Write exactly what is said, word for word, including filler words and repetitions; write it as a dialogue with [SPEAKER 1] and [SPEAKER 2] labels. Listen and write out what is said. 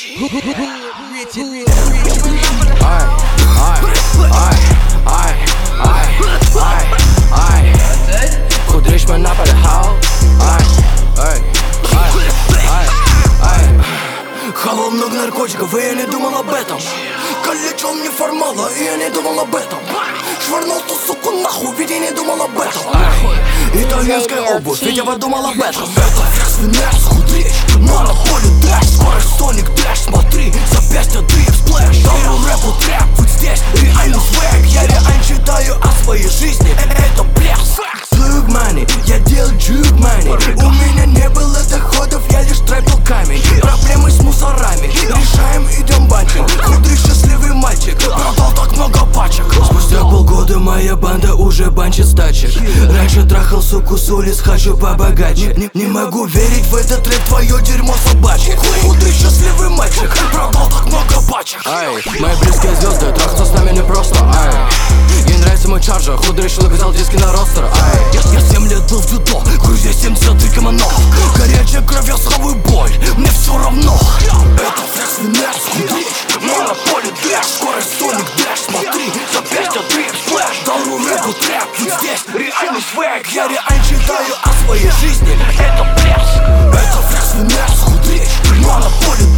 [SPEAKER 1] Ай, ай, ай, ай, ай, ай, ай. Худришь меня на подхал. Ай, ай, ай, ай, ай.
[SPEAKER 2] Хавал много наркотиков, и я не думал об этом. Калечил мне формала, и я не думал об этом. Швырнул ту суку нахуй, ведь я не думал об этом. Итальянская обувь, ведь я подумал об этом. Это фрес, финес, худришь. Монополи дэш, скорость соник дэш. Смотри, запястья дрифт, сплэш. Дару рэпу трэп, вот здесь реальный свэг. Я реально читаю о своей жизни, это пляс. Джуг мани, я делал джуг мани. У меня не было доходов, я лишь тратил камень. Проблемы с мусорами, решаем, идем банчем. Худрый счастливый мальчик, продал так много пачек. Спустя полгода моя банда уже банчит с тачек. Раньше трахал суку с улиц, хочу побогаче. Не, не могу верить в этот трек, твое дерьмо собачье. Худрый счастливый мальчик, продал так много пачек.
[SPEAKER 1] Ай, мои близкие звезды, трахаться с нами не просто. Ай, ей нравится мой чарджер, худой решил заказал диски на ростер. Ай,
[SPEAKER 2] я, я семь лет был в дзюдо, грузя семьдесят три командов. Горячая кровь, я схаваю боль, мне все равно. Это фрес, финес, худришь. Монополи дэш, скорость соник дэш. Смотри, запястья дрифт, сплэш. Дару рэпу трэп, ведь здесь реальный свэг. Я реально читаю о своей жизни, это пляс. Это фрес, финес, худришь. Монополи